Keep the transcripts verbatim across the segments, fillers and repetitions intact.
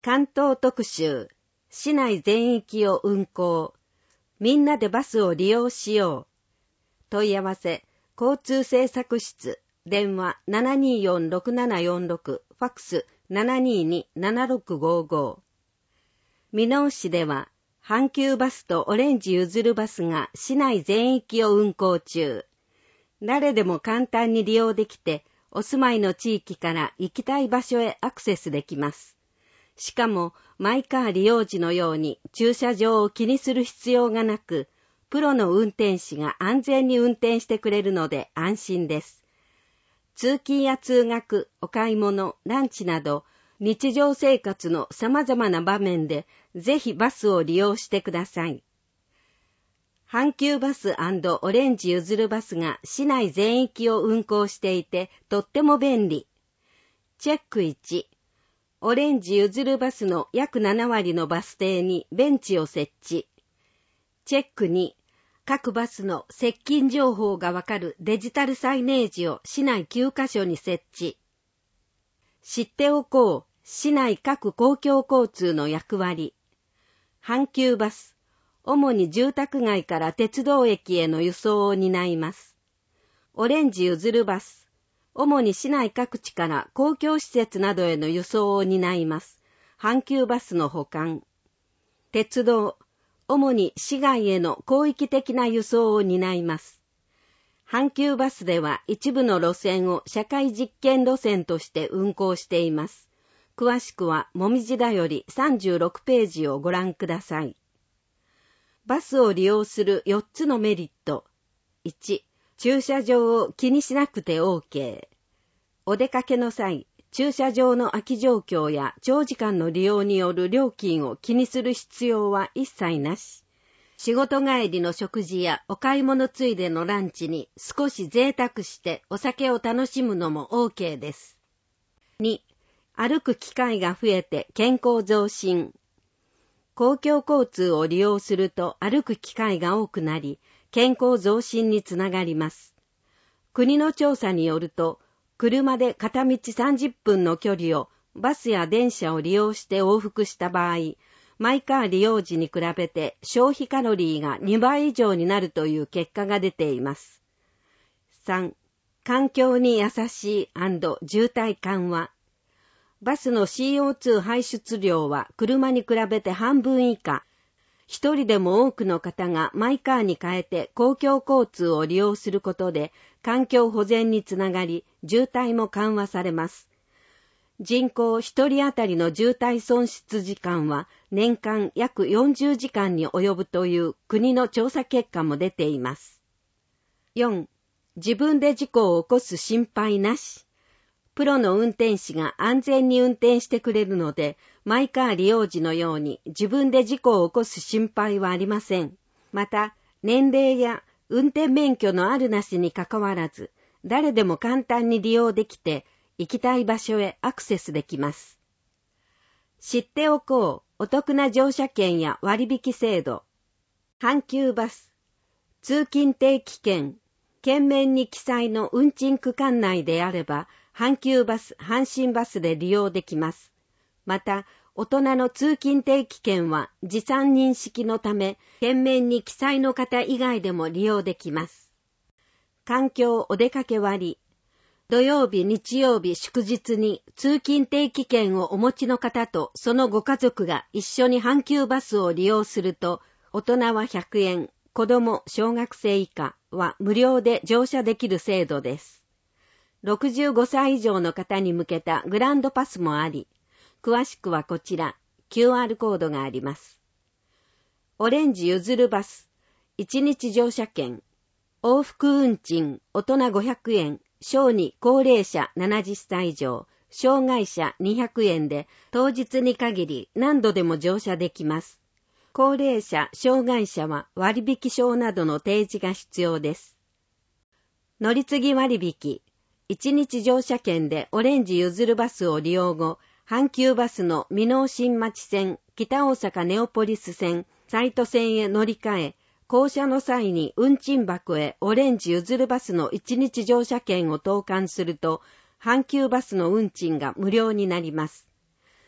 関東特集、市内全域を運行。みんなでバスを利用しよう。問い合わせ、交通政策室、電話 ななにーよんろくななよんろく、ファックス ななにーにーななろくごご。箕面市では、阪急バスとオレンジゆずるバスが市内全域を運行中。誰でも簡単に利用できて、お住まいの地域から行きたい場所へアクセスできます。しかも、マイカー利用時のように駐車場を気にする必要がなく、プロの運転士が安全に運転してくれるので安心です。通勤や通学、お買い物、ランチなど、日常生活の様々な場面で、ぜひバスを利用してください。阪急バス&オレンジゆずるバスが市内全域を運行していて、とっても便利。チェックいち、オレンジゆずるバスの約ななわりのバス停にベンチを設置。チェックに、各バスの接近情報がわかるデジタルサイネージを市内きゅうカ所に設置。知っておこう、市内各公共交通の役割。阪急バス、主に住宅街から鉄道駅への輸送を担います。オレンジゆずるバス、主に市内各地から公共施設などへの輸送を担います。阪急バスの補完。鉄道、主に市外への広域的な輸送を担います。阪急バスでは一部の路線を社会実験路線として運行しています。詳しくはもみじだよりさんじゅうろくページをご覧ください。バスを利用するよっつのメリット。いち、駐車場を気にしなくて OK。お出かけの際、駐車場の空き状況や長時間の利用による料金を気にする必要は一切なし。仕事帰りの食事やお買い物ついでのランチに少し贅沢してお酒を楽しむのも OK です。に、歩く機会が増えて健康増進。公共交通を利用すると歩く機会が多くなり、健康増進につながります。国の調査によると、車で片道さんじゅっぷんの距離をバスや電車を利用して往復した場合、マイカー利用時に比べて消費カロリーがにばい以上になるという結果が出ています。さん、環境に優しい&渋滞緩和。バスの シーオーツー 排出量は車に比べて半分以下。一人でも多くの方がマイカーに変えて公共交通を利用することで環境保全につながり、渋滞も緩和されます。人口一人当たりの渋滞損失時間は年間約よんじゅうじかんに及ぶという国の調査結果も出ています。よん、自分で事故を起こす心配なし。プロの運転士が安全に運転してくれるので、マイカー利用時のように自分で事故を起こす心配はありません。また、年齢や運転免許のあるなしにかかわらず、誰でも簡単に利用できて、行きたい場所へアクセスできます。知っておこう、お得な乗車券や割引制度。阪急バス、通勤定期券、券面に記載の運賃区間内であれば、阪急バス、阪神バスで利用できます。また、大人の通勤定期券は持参認識のため、券面に記載の方以外でも利用できます。環境お出かけ割。土曜日、日曜日、祝日に通勤定期券をお持ちの方とそのご家族が一緒に阪急バスを利用すると、大人はひゃくえん、子供、小学生以下は無料で乗車できる制度です。ろくじゅうごさい以上の方に向けたグランドパスもあり、詳しくはこちら、キューアール コードがあります。オレンジゆずるバス、いちにち乗車券、往復運賃、大人ごひゃくえん、小児高齢者ななじゅっさい以上、障害者にひゃくえんで、当日に限り何度でも乗車できます。高齢者、障害者は割引証などの提示が必要です。乗り継ぎ割引、いちにち乗車券でオレンジゆずるバスを利用後、阪急バスの箕面新町線、北大阪ネオポリス線、西都線へ乗り換え、降車の際に運賃箱へオレンジゆずるバスのいちにち乗車券を投函すると、阪急バスの運賃が無料になります。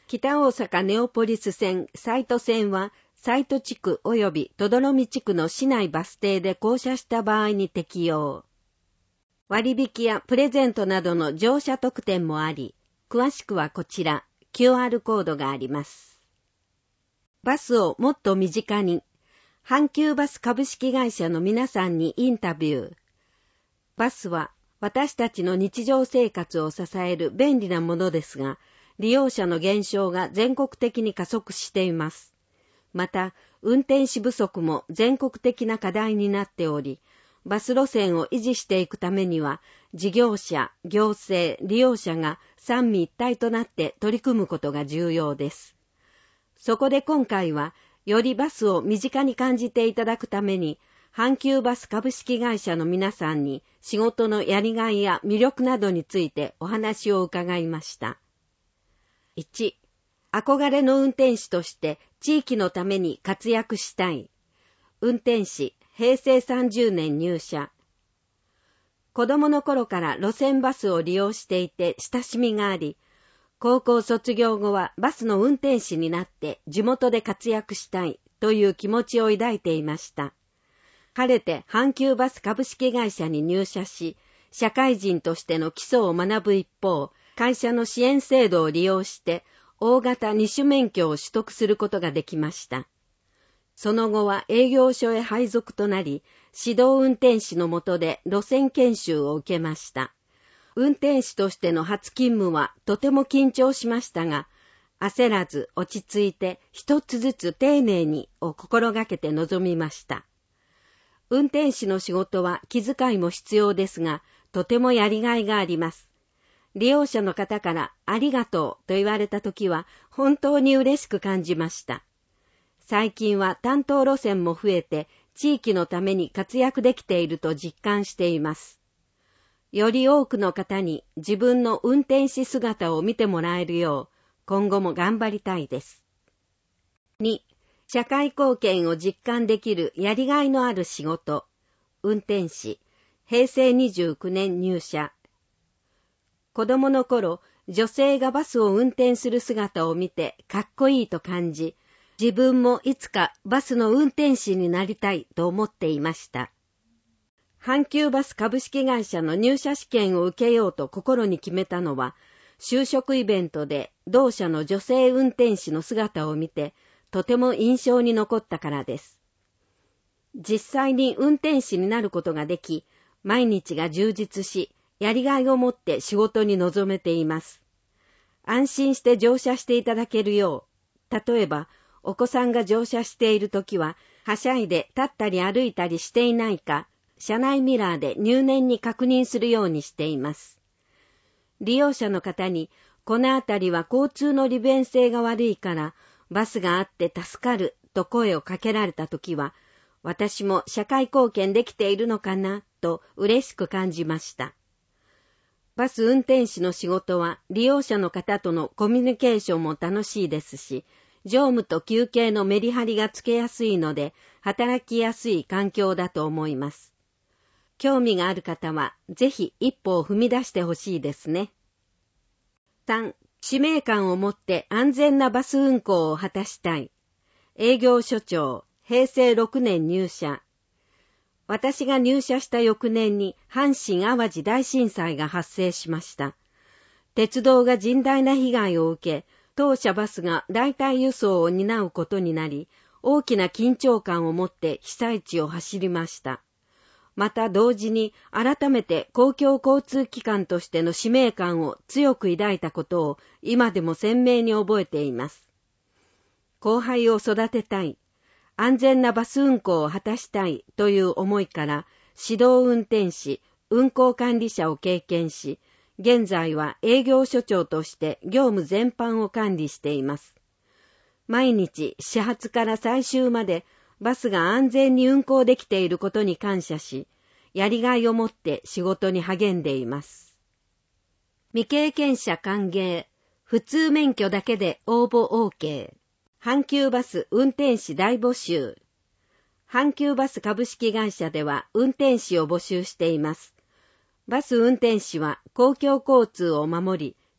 北大阪ネオポリス線、西都線は、西都地区及び等々力地区の市内バス停で降車した場合に適用。割引やプレゼントなどの乗車特典もあり、詳しくはこちら、キューアール コードがあります。バスをもっと身近に、阪急バス株式会社の皆さんにインタビュー。バスは私たちの日常生活を支える便利なものですが、利用者の減少が全国的に加速しています。また、運転士不足も全国的な課題になっており、バス路線を維持していくためには、事業者、行政、利用者が三位一体となって取り組むことが重要です。そこで今回は、よりバスを身近に感じていただくために、阪急バス株式会社の皆さんに仕事のやりがいや魅力などについてお話を伺いました。いち、憧れの運転士として地域のために活躍したい。運転士、へいせいさんじゅうねん入社。子供の頃から路線バスを利用していて親しみがあり、高校卒業後はバスの運転士になって地元で活躍したいという気持ちを抱いていました。晴れて阪急バス株式会社に入社し、社会人としての基礎を学ぶ一方、会社の支援制度を利用して大型二種免許を取得することができました。その後は営業所へ配属となり、指導運転士の下で路線研修を受けました。運転士としての初勤務はとても緊張しましたが、焦らず落ち着いて一つずつ丁寧にを心がけて臨みました。運転士の仕事は気遣いも必要ですが、とてもやりがいがあります。利用者の方からありがとうと言われたときは本当に嬉しく感じました。最近は担当路線も増えて地域のために活躍できていると実感しています。より多くの方に自分の運転士姿を見てもらえるよう今後も頑張りたいです。に、社会貢献を実感できるやりがいのある仕事。運転士、へいせいにじゅうきゅうねん入社。子供の頃、女性がバスを運転する姿を見てかっこいいと感じ、自分もいつかバスの運転士になりたいと思っていました。阪急バス株式会社の入社試験を受けようと心に決めたのは、就職イベントで同社の女性運転士の姿を見て、とても印象に残ったからです。実際に運転士になることができ、毎日が充実し、やりがいを持って仕事に臨めています。安心して乗車していただけるよう、例えば、お子さんが乗車しているときは、はしゃいで立ったり歩いたりしていないか、車内ミラーで入念に確認するようにしています。利用者の方に、このあたりは交通の利便性が悪いから、バスがあって助かると声をかけられたときは、私も社会貢献できているのかなと嬉しく感じました。バス運転士の仕事は利用者の方とのコミュニケーションも楽しいですし、乗務と休憩のメリハリがつけやすいので、働きやすい環境だと思います。興味がある方は、ぜひ一歩を踏み出してほしいですね。さん、使命感を持って安全なバス運行を果たしたい。営業所長、へいせいろくねん入社。私が入社した翌年に阪神淡路大震災が発生しました。鉄道が甚大な被害を受け、当社バスが代替輸送を担うことになり、大きな緊張感を持って被災地を走りました。また同時に改めて公共交通機関としての使命感を強く抱いたことを今でも鮮明に覚えています。後輩を育てたい、安全なバス運行を果たしたいという思いから指導運転士、運行管理者を経験し、現在は営業所長として業務全般を管理しています。毎日始発から最終までバスが安全に運行できていることに感謝し、やりがいを持って仕事に励んでいます。未経験者歓迎、普通免許だけで応募 OK。阪急バス運転士大募集。阪急バス株式会社では運転士を募集しています。バス運転士は公共交通を守り、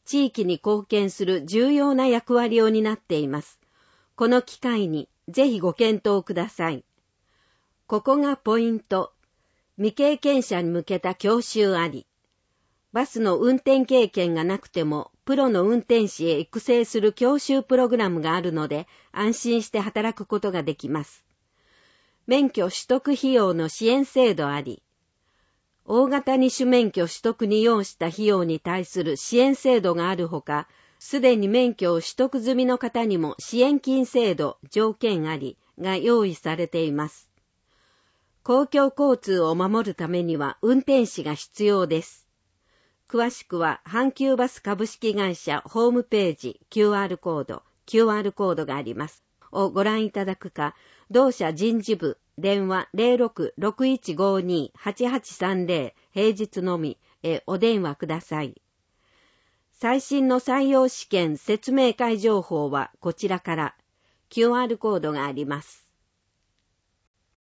地域に貢献する重要な役割を担っています。この機会にぜひご検討ください。ここがポイント。未経験者に向けた教習あり。バスの運転経験がなくても、プロの運転士へ育成する教習プログラムがあるので、安心して働くことができます。免許取得費用の支援制度あり。大型二種免許取得に要した費用に対する支援制度があるほか、すでに免許を取得済みの方にも支援金制度、条件ありが用意されています。公共交通を守るためには運転士が必要です。詳しくは阪急バス株式会社ホームページ キューアール コード、キューアール コードがあります。をご覧いただくか、同社人事部、電話 ゼロろく ろくいちごに はちはちさんゼロ 平日のみへお電話ください。最新の採用試験説明会情報はこちらから キューアール コードがあります。